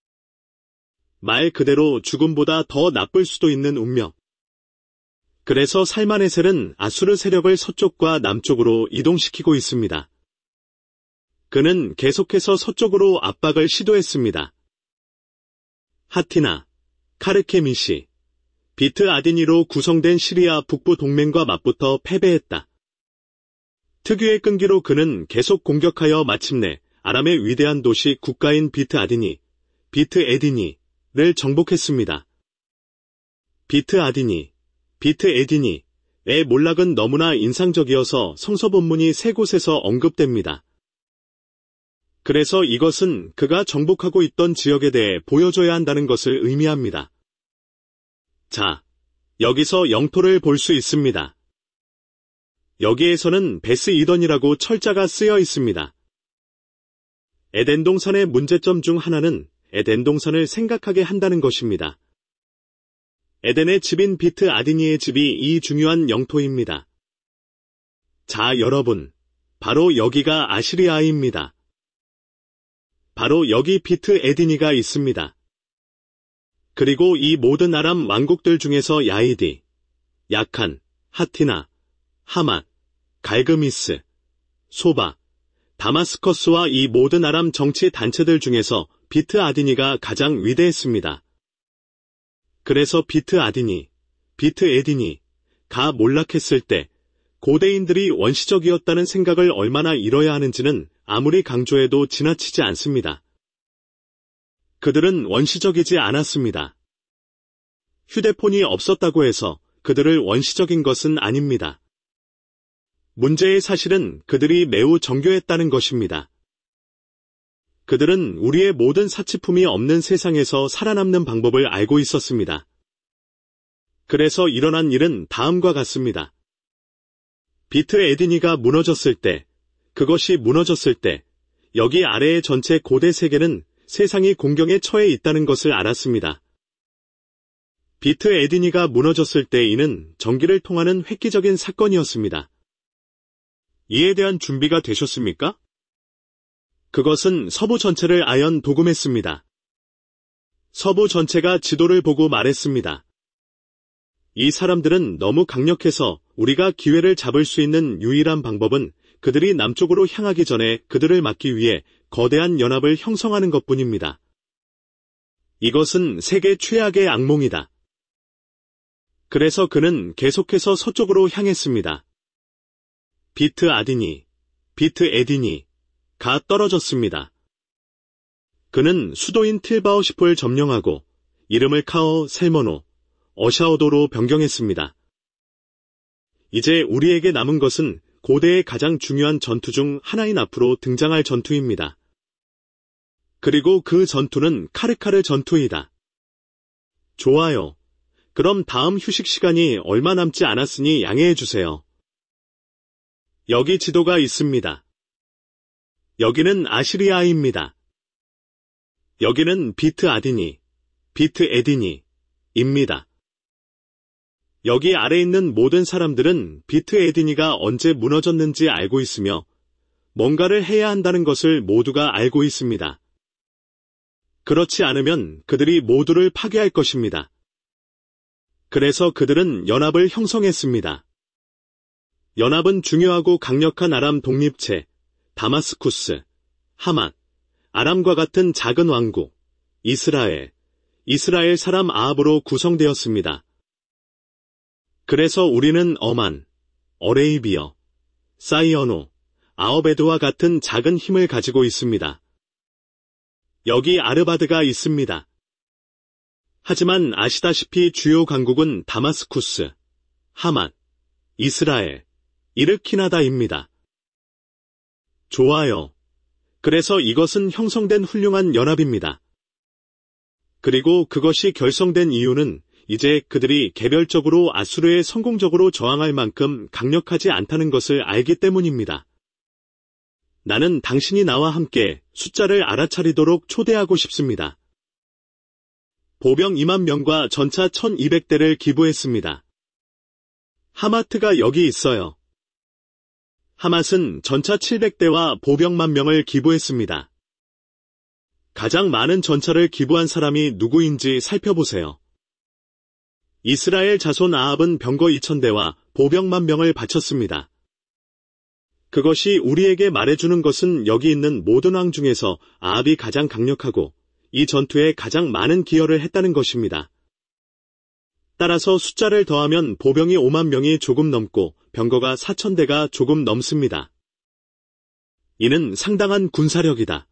말 그대로 죽음보다 더 나쁠 수도 있는 운명. 그래서 살마네셀은 아수르 세력을 서쪽과 남쪽으로 이동시키고 있습니다. 그는 계속해서 서쪽으로 압박을 시도했습니다. 하티나, 카르케미시, 비트 아디니로 구성된 시리아 북부 동맹과 맞붙어 패배했다. 특유의 끈기로 그는 계속 공격하여 마침내 아람의 위대한 도시 국가인 비트 아디니, 비트 에디니를 정복했습니다. 비트 아디니, 비트 에디니의 몰락은 너무나 인상적이어서 성서 본문이 세 곳에서 언급됩니다. 그래서 이것은 그가 정복하고 있던 지역에 대해 보여줘야 한다는 것을 의미합니다. 자, 여기서 영토를 볼 수 있습니다. 여기에서는 베스 이던이라고 철자가 쓰여 있습니다. 에덴 동산의 문제점 중 하나는 에덴 동산을 생각하게 한다는 것입니다. 에덴의 집인 비트 아디니의 집이 이 중요한 영토입니다. 자, 여러분, 바로 여기가 아시리아입니다. 바로 여기 비트 에디니가 있습니다. 그리고 이 모든 아람 왕국들 중에서 야이디, 야칸, 하티나, 하맛, 갈그미스, 소바, 다마스커스와 이 모든 아람 정치 단체들 중에서 비트 아디니가 가장 위대했습니다. 그래서 비트 아디니, 비트 에디니가 몰락했을 때 고대인들이 원시적이었다는 생각을 얼마나 잃어야 하는지는 아무리 강조해도 지나치지 않습니다. 그들은 원시적이지 않았습니다. 휴대폰이 없었다고 해서 그들을 원시적인 것은 아닙니다. 문제의 사실은 그들이 매우 정교했다는 것입니다. 그들은 우리의 모든 사치품이 없는 세상에서 살아남는 방법을 알고 있었습니다. 그래서 일어난 일은 다음과 같습니다. 비트 에디니가 무너졌을 때, 그것이 무너졌을 때, 여기 아래의 전체 고대 세계는 세상이 공경에 처해 있다는 것을 알았습니다. 비트 에디니가 무너졌을 때 이는 전기를 통하는 획기적인 사건이었습니다. 이에 대한 준비가 되셨습니까? 그것은 서부 전체를 아연 도금했습니다. 서부 전체가 지도를 보고 말했습니다. 이 사람들은 너무 강력해서 우리가 기회를 잡을 수 있는 유일한 방법은 그들이 남쪽으로 향하기 전에 그들을 막기 위해 거대한 연합을 형성하는 것뿐입니다. 이것은 세계 최악의 악몽이다. 그래서 그는 계속해서 서쪽으로 향했습니다. 비트 아디니, 비트 에디니가 떨어졌습니다. 그는 수도인 틸바오시포를 점령하고 이름을 카어 셀머노, 어샤오도로 변경했습니다. 이제 우리에게 남은 것은 고대의 가장 중요한 전투 중 하나인 앞으로 등장할 전투입니다. 그리고 그 전투는 카르카르 전투이다. 좋아요. 그럼 다음 휴식 시간이 얼마 남지 않았으니 양해해 주세요. 여기 지도가 있습니다. 여기는 아시리아입니다. 여기는 비트 아디니, 비트 에디니입니다. 여기 아래 있는 모든 사람들은 비트 에디니가 언제 무너졌는지 알고 있으며 뭔가를 해야 한다는 것을 모두가 알고 있습니다. 그렇지 않으면 그들이 모두를 파괴할 것입니다. 그래서 그들은 연합을 형성했습니다. 연합은 중요하고 강력한 아람 독립체, 다마스쿠스, 하맛, 아람과 같은 작은 왕국, 이스라엘, 이스라엘 사람 아합으로 구성되었습니다. 그래서 우리는 어만, 어레이비어, 사이어노, 아어베드와 같은 작은 힘을 가지고 있습니다. 여기 아르바드가 있습니다. 하지만 아시다시피 주요 강국은 다마스쿠스, 하맛, 이스라엘, 이르키나다입니다. 좋아요. 그래서 이것은 형성된 훌륭한 연합입니다. 그리고 그것이 결성된 이유는 이제 그들이 개별적으로 아수르에 성공적으로 저항할 만큼 강력하지 않다는 것을 알기 때문입니다. 나는 당신이 나와 함께 숫자를 알아차리도록 초대하고 싶습니다. 보병 이만 명과 전차 천이백 대를 기부했습니다. 하마트가 여기 있어요. 하맛은 전차 칠백 대와 보병 만 명을 기부했습니다. 가장 많은 전차를 기부한 사람이 누구인지 살펴보세요. 이스라엘 자손 아합은 병거 이천 대와 보병 만 명을 바쳤습니다. 그것이 우리에게 말해주는 것은 여기 있는 모든 왕 중에서 아합이 가장 강력하고 이 전투에 가장 많은 기여를 했다는 것입니다. 따라서 숫자를 더하면 보병이 오만 명이 조금 넘고 병거가 사천 대가 조금 넘습니다. 이는 상당한 군사력이다.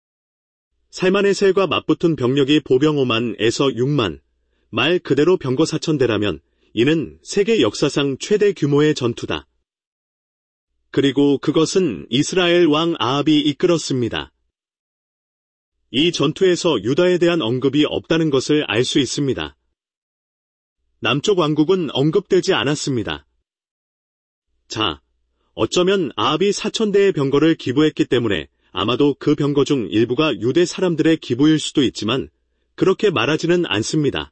살마네셀과 맞붙은 병력이 보병 오만에서 육만, 말 그대로 병거 사천 대라면 이는 세계 역사상 최대 규모의 전투다. 그리고 그것은 이스라엘 왕 아합이 이끌었습니다. 이 전투에서 유다에 대한 언급이 없다는 것을 알 수 있습니다. 남쪽 왕국은 언급되지 않았습니다. 자, 어쩌면 아합이 사천 대의 병거를 기부했기 때문에 아마도 그 병거 중 일부가 유대 사람들의 기부일 수도 있지만 그렇게 말하지는 않습니다.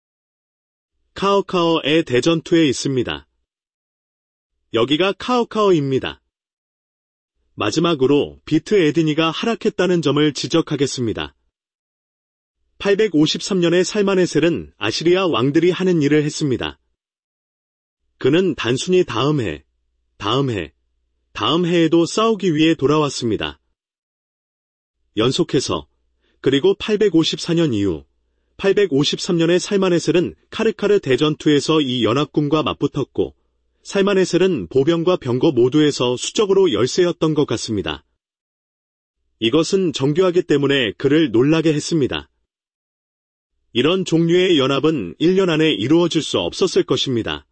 카어카어의 대전투에 있습니다. 여기가 카어카어입니다. 마지막으로 비트 에디니가 하락했다는 점을 지적하겠습니다. 팔백오십삼 년에 살마네셀은 아시리아 왕들이 하는 일을 했습니다. 그는 단순히 다음 해, 다음 해, 다음 해에도 싸우기 위해 돌아왔습니다. 연속해서 그리고 팔백오십사 년 이후 팔백오십삼 년에 살마네셀은 카르카르 대전투에서 이 연합군과 맞붙었고 살마네셀은 보병과 병거 모두에서 수적으로 열세였던 것 같습니다. 이것은 정교하기 때문에 그를 놀라게 했습니다. 이런 종류의 연합은 일 년 안에 이루어질 수 없었을 것입니다.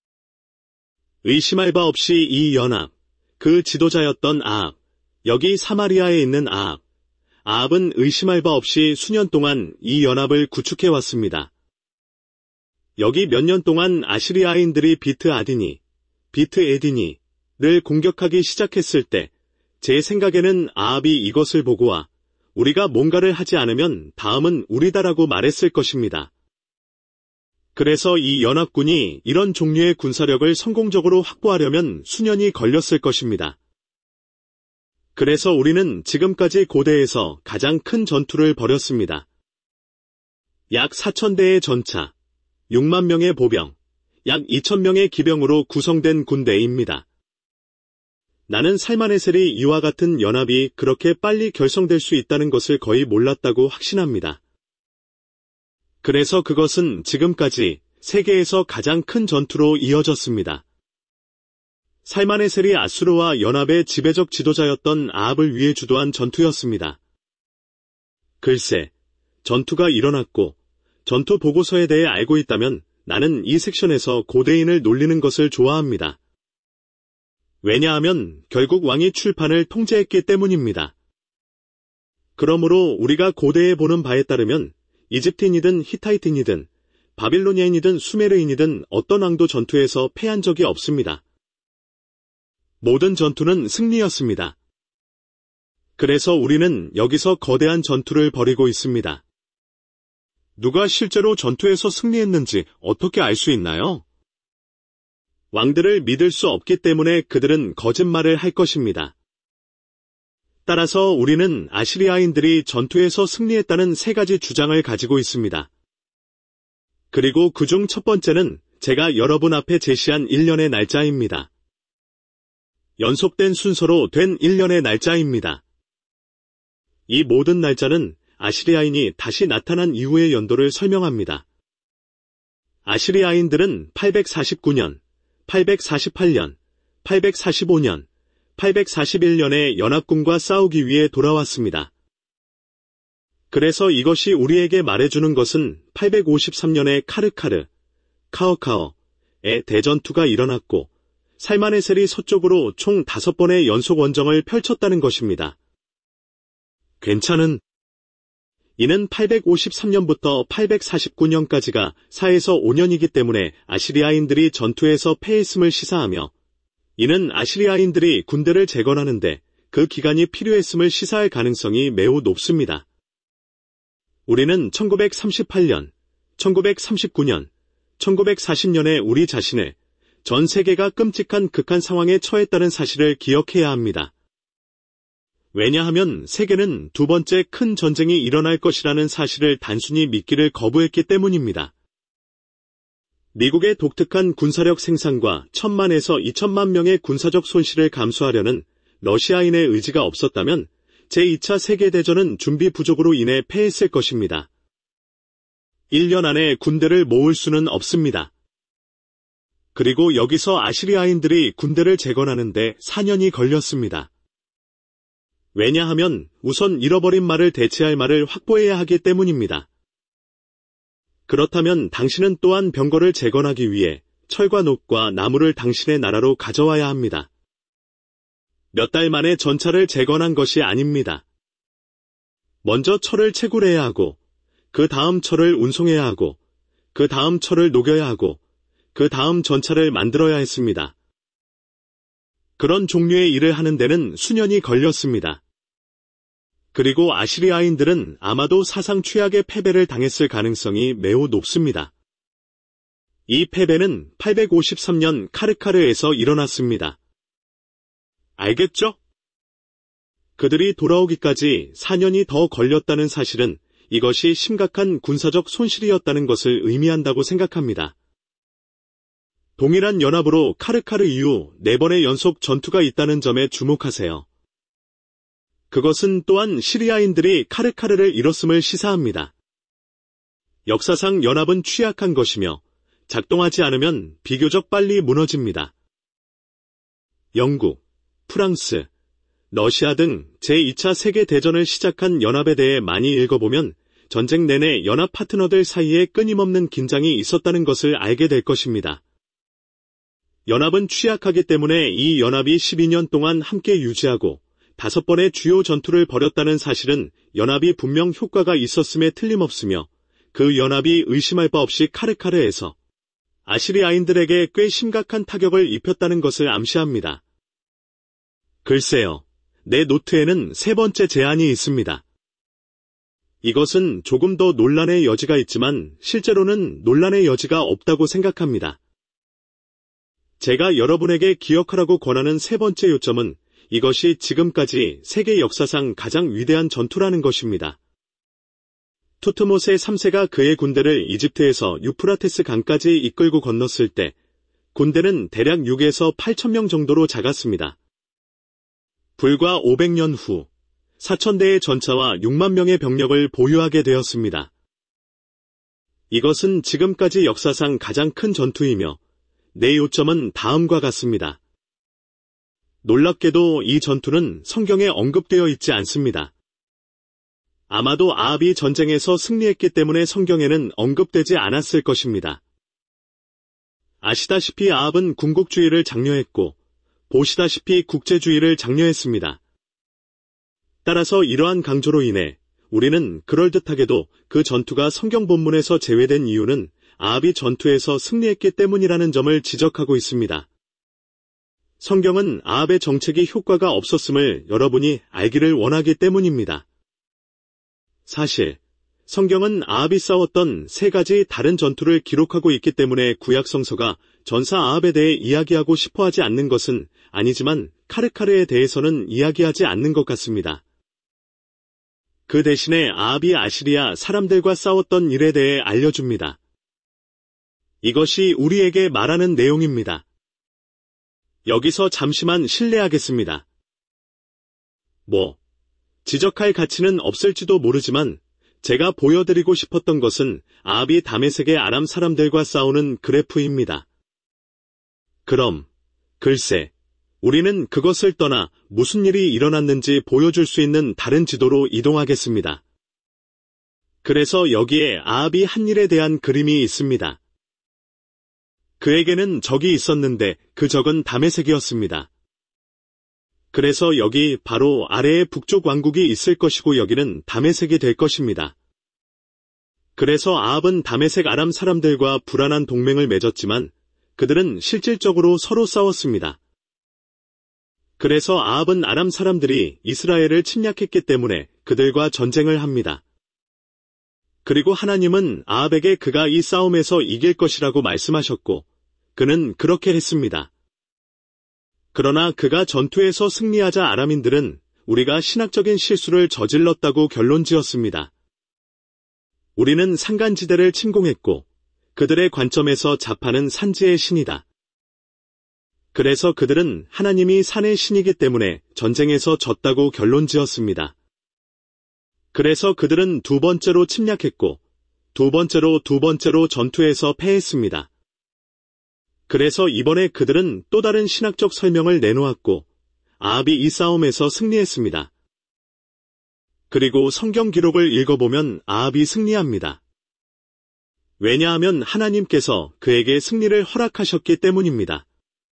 의심할 바 없이 이 연합, 그 지도자였던 아합, 여기 사마리아에 있는 아합, 아합은 의심할 바 없이 수년 동안 이 연합을 구축해왔습니다. 여기 몇 년 동안 아시리아인들이 비트 아디니, 비트 에디니를 공격하기 시작했을 때 제 생각에는 아합이 이것을 보고와 우리가 뭔가를 하지 않으면 다음은 우리다라고 말했을 것입니다. 그래서 이 연합군이 이런 종류의 군사력을 성공적으로 확보하려면 수년이 걸렸을 것입니다. 그래서 우리는 지금까지 고대에서 가장 큰 전투를 벌였습니다. 약 사천 대의 전차, 육만 명의 보병, 약 이천 명의 기병으로 구성된 군대입니다. 나는 살마네셀이 이와 같은 연합이 그렇게 빨리 결성될 수 있다는 것을 거의 몰랐다고 확신합니다. 그래서 그것은 지금까지 세계에서 가장 큰 전투로 이어졌습니다. 살마네셀이 아수르와 연합의 지배적 지도자였던 아합을 위해 주도한 전투였습니다. 글쎄, 전투가 일어났고 전투 보고서에 대해 알고 있다면 나는 이 섹션에서 고대인을 놀리는 것을 좋아합니다. 왜냐하면 결국 왕이 출판을 통제했기 때문입니다. 그러므로 우리가 고대에 보는 바에 따르면 이집트인이든 히타이트인이든 바빌로니아인이든 수메르인이든 어떤 왕도 전투에서 패한 적이 없습니다. 모든 전투는 승리였습니다. 그래서 우리는 여기서 거대한 전투를 벌이고 있습니다. 누가 실제로 전투에서 승리했는지 어떻게 알 수 있나요? 왕들을 믿을 수 없기 때문에 그들은 거짓말을 할 것입니다. 따라서 우리는 아시리아인들이 전투에서 승리했다는 세 가지 주장을 가지고 있습니다. 그리고 그중 첫 번째는 제가 여러분 앞에 제시한 일 년의 날짜입니다. 연속된 순서로 된 일 년의 날짜입니다. 이 모든 날짜는 아시리아인이 다시 나타난 이후의 연도를 설명합니다. 아시리아인들은 팔백사십구 년, 팔백사십팔 년, 팔백사십오 년, 팔백사십일 년에 연합군과 싸우기 위해 돌아왔습니다. 그래서 이것이 우리에게 말해주는 것은 팔백오십삼 년에 카르카르, 카어카어의 대전투가 일어났고 살마네셀이 서쪽으로 총 다섯 번의 연속 원정을 펼쳤다는 것입니다. 괜찮은 이는 팔백오십삼 년부터 팔백사십구 년까지가 사에서 오 년이기 때문에 아시리아인들이 전투에서 패했음을 시사하며 이는 아시리아인들이 군대를 재건하는데 그 기간이 필요했음을 시사할 가능성이 매우 높습니다. 우리는 천구백삼십팔 년, 천구백삼십구 년, 천구백사십 년에 우리 자신을 전 세계가 끔찍한 극한 상황에 처했다는 사실을 기억해야 합니다. 왜냐하면 세계는 두 번째 큰 전쟁이 일어날 것이라는 사실을 단순히 믿기를 거부했기 때문입니다. 미국의 독특한 군사력 생산과 천만에서 이천만 명의 군사적 손실을 감수하려는 러시아인의 의지가 없었다면 제이 차 세계대전은 준비 부족으로 인해 패했을 것입니다. 일 년 안에 군대를 모을 수는 없습니다. 그리고 여기서 아시리아인들이 군대를 재건하는데 사 년이 걸렸습니다. 왜냐하면 우선 잃어버린 말을 대체할 말을 확보해야 하기 때문입니다. 그렇다면 당신은 또한 병거를 재건하기 위해 철과 녹과 나무를 당신의 나라로 가져와야 합니다. 몇 달 만에 전차를 재건한 것이 아닙니다. 먼저 철을 채굴해야 하고, 그 다음 철을 운송해야 하고, 그 다음 철을 녹여야 하고, 그 다음 전차를 만들어야 했습니다. 그런 종류의 일을 하는 데는 수년이 걸렸습니다. 그리고 아시리아인들은 아마도 사상 최악의 패배를 당했을 가능성이 매우 높습니다. 이 패배는 팔백오십삼 년 카르카르에서 일어났습니다. 알겠죠? 그들이 돌아오기까지 사 년이 더 걸렸다는 사실은 이것이 심각한 군사적 손실이었다는 것을 의미한다고 생각합니다. 동일한 연합으로 카르카르 이후 네 번의 연속 전투가 있다는 점에 주목하세요. 그것은 또한 시리아인들이 카르카르를 잃었음을 시사합니다. 역사상 연합은 취약한 것이며 작동하지 않으면 비교적 빨리 무너집니다. 영국, 프랑스, 러시아 등 제이 차 세계대전을 시작한 연합에 대해 많이 읽어보면 전쟁 내내 연합 파트너들 사이에 끊임없는 긴장이 있었다는 것을 알게 될 것입니다. 연합은 취약하기 때문에 이 연합이 십이 년 동안 함께 유지하고 다섯 번의 주요 전투를 벌였다는 사실은 연합이 분명 효과가 있었음에 틀림없으며 그 연합이 의심할 바 없이 카르카르에서 아시리아인들에게 꽤 심각한 타격을 입혔다는 것을 암시합니다. 글쎄요, 내 노트에는 세 번째 제안이 있습니다. 이것은 조금 더 논란의 여지가 있지만 실제로는 논란의 여지가 없다고 생각합니다. 제가 여러분에게 기억하라고 권하는 세 번째 요점은 이것이 지금까지 세계 역사상 가장 위대한 전투라는 것입니다. 투트모세 삼 세가 그의 군대를 이집트에서 유프라테스 강까지 이끌고 건넜을 때 군대는 대략 육에서 팔천 명 정도로 작았습니다. 불과 오백 년 후 사천 대의 전차와 육만 명의 병력을 보유하게 되었습니다. 이것은 지금까지 역사상 가장 큰 전투이며 내 요점은 다음과 같습니다. 놀랍게도 이 전투는 성경에 언급되어 있지 않습니다. 아마도 아합이 전쟁에서 승리했기 때문에 성경에는 언급되지 않았을 것입니다. 아시다시피 아합은 군국주의를 장려했고 보시다시피 국제주의를 장려했습니다. 따라서 이러한 강조로 인해 우리는 그럴듯하게도 그 전투가 성경 본문에서 제외된 이유는 아합이 전투에서 승리했기 때문이라는 점을 지적하고 있습니다. 성경은 아합의 정책이 효과가 없었음을 여러분이 알기를 원하기 때문입니다. 사실 성경은 아합이 싸웠던 세 가지 다른 전투를 기록하고 있기 때문에 구약 성서가 전사 아합에 대해 이야기하고 싶어 하지 않는 것은 아니지만 카르카르에 대해서는 이야기하지 않는 것 같습니다. 그 대신에 아합이 아시리아 사람들과 싸웠던 일에 대해 알려줍니다. 이것이 우리에게 말하는 내용입니다. 여기서 잠시만 실례하겠습니다. 뭐, 지적할 가치는 없을지도 모르지만 제가 보여드리고 싶었던 것은 아합이 다메섹의 아람 사람들과 싸우는 그래프입니다. 그럼, 글쎄, 우리는 그것을 떠나 무슨 일이 일어났는지 보여줄 수 있는 다른 지도로 이동하겠습니다. 그래서 여기에 아합이 한 일에 대한 그림이 있습니다. 그에게는 적이 있었는데 그 적은 다메섹이었습니다. 그래서 여기 바로 아래에 북쪽 왕국이 있을 것이고 여기는 다메섹이 될 것입니다. 그래서 아합은 다메섹 아람 사람들과 불안한 동맹을 맺었지만 그들은 실질적으로 서로 싸웠습니다. 그래서 아합은 아람 사람들이 이스라엘을 침략했기 때문에 그들과 전쟁을 합니다. 그리고 하나님은 아합에게 그가 이 싸움에서 이길 것이라고 말씀하셨고 그는 그렇게 했습니다. 그러나 그가 전투에서 승리하자 아람인들은 우리가 신학적인 실수를 저질렀다고 결론지었습니다. 우리는 산간지대를 침공했고 그들의 관점에서 자파는 산지의 신이다. 그래서 그들은 하나님이 산의 신이기 때문에 전쟁에서 졌다고 결론지었습니다. 그래서 그들은 두 번째로 침략했고 두 번째로 두 번째로 전투에서 패했습니다. 그래서 이번에 그들은 또 다른 신학적 설명을 내놓았고 아합이 이 싸움에서 승리했습니다. 그리고 성경 기록을 읽어보면 아합이 승리합니다. 왜냐하면 하나님께서 그에게 승리를 허락하셨기 때문입니다.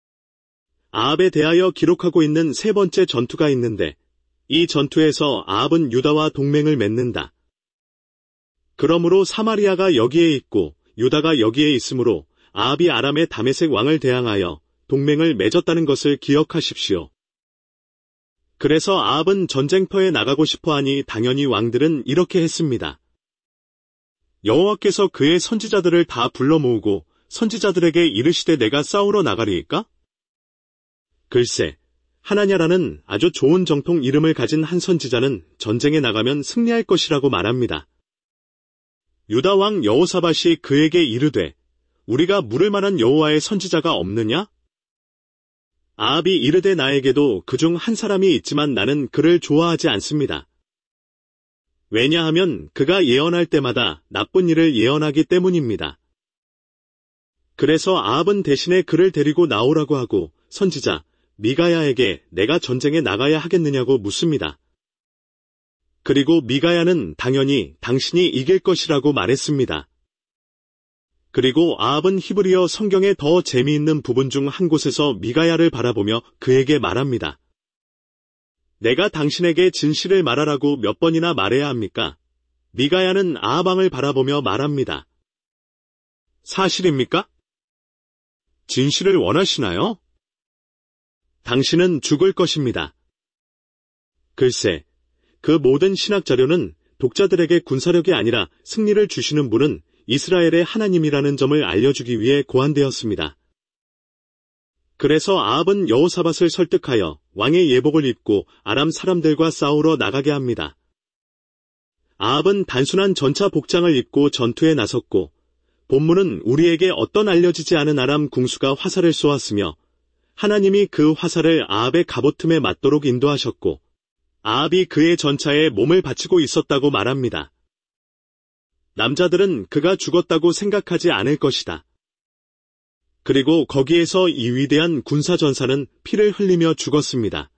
아합에 대하여 기록하고 있는 세 번째 전투가 있는데 이 전투에서 아합은 유다와 동맹을 맺는다. 그러므로 사마리아가 여기에 있고 유다가 여기에 있으므로 아합이 아람의 다메섹 왕을 대항하여 동맹을 맺었다는 것을 기억하십시오. 그래서 아합은 전쟁터에 나가고 싶어하니 당연히 왕들은 이렇게 했습니다. 여호와께서 그의 선지자들을 다 불러 모으고 선지자들에게 이르시되 내가 싸우러 나가리이까? 글쎄, 하나냐라는 아주 좋은 정통 이름을 가진 한 선지자는 전쟁에 나가면 승리할 것이라고 말합니다. 유다 왕 여호사밧이 그에게 이르되 우리가 물을 만한 여호와의 선지자가 없느냐? 아합이 이르되 나에게도 그중 한 사람이 있지만 나는 그를 좋아하지 않습니다. 왜냐하면 그가 예언할 때마다 나쁜 일을 예언하기 때문입니다. 그래서 아합은 대신에 그를 데리고 나오라고 하고 선지자 미가야에게 내가 전쟁에 나가야 하겠느냐고 묻습니다. 그리고 미가야는 당연히 당신이 이길 것이라고 말했습니다. 그리고 아합은 히브리어 성경의 더 재미있는 부분 중 한 곳에서 미가야를 바라보며 그에게 말합니다. 내가 당신에게 진실을 말하라고 몇 번이나 말해야 합니까? 미가야는 아합 왕을 바라보며 말합니다. 사실입니까? 진실을 원하시나요? 당신은 죽을 것입니다. 글쎄, 그 모든 신학 자료는 독자들에게 군사력이 아니라 승리를 주시는 분은 이스라엘의 하나님이라는 점을 알려주기 위해 고안되었습니다. 그래서 아합은 여호사밧을 설득하여 왕의 예복을 입고 아람 사람들과 싸우러 나가게 합니다. 아합은 단순한 전차 복장을 입고 전투에 나섰고 본문은 우리에게 어떤 알려지지 않은 아람 궁수가 화살을 쏘았으며 하나님이 그 화살을 아합의 갑오틈에 맞도록 인도하셨고 아합이 그의 전차에 몸을 바치고 있었다고 말합니다. 남자들은 그가 죽었다고 생각하지 않을 것이다. 그리고 거기에서 이 위대한 군사전사는 피를 흘리며 죽었습니다.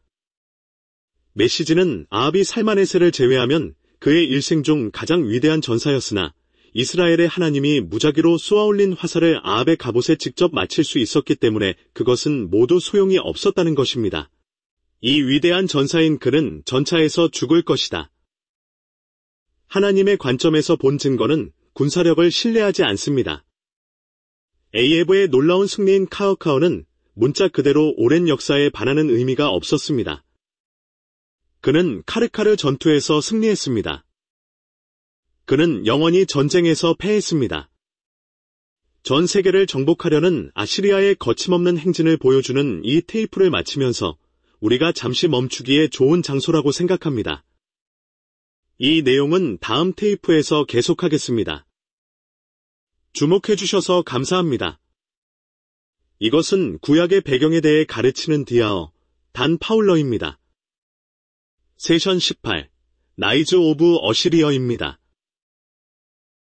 메시지는 아합이 살마네세를 제외하면 그의 일생 중 가장 위대한 전사였으나 이스라엘의 하나님이 무작위로 쏘아올린 화살을 아합의 갑옷에 직접 맞힐 수 있었기 때문에 그것은 모두 소용이 없었다는 것입니다. 이 위대한 전사인 그는 전차에서 죽을 것이다. 하나님의 관점에서 본 증거는 군사력을 신뢰하지 않습니다. 에이에브의 놀라운 승리인 카어카어는 문자 그대로 오랜 역사에 반하는 의미가 없었습니다. 그는 카르카르 전투에서 승리했습니다. 그는 영원히 전쟁에서 패했습니다. 전 세계를 정복하려는 아시리아의 거침없는 행진을 보여주는 이 테이프를 마치면서 우리가 잠시 멈추기에 좋은 장소라고 생각합니다. 이 내용은 다음 테이프에서 계속하겠습니다. 주목해 주셔서 감사합니다. 이것은 구약의 배경에 대해 가르치는 디아어 단 파울러입니다. 세션 십팔 나이즈 오브 어시리어입니다.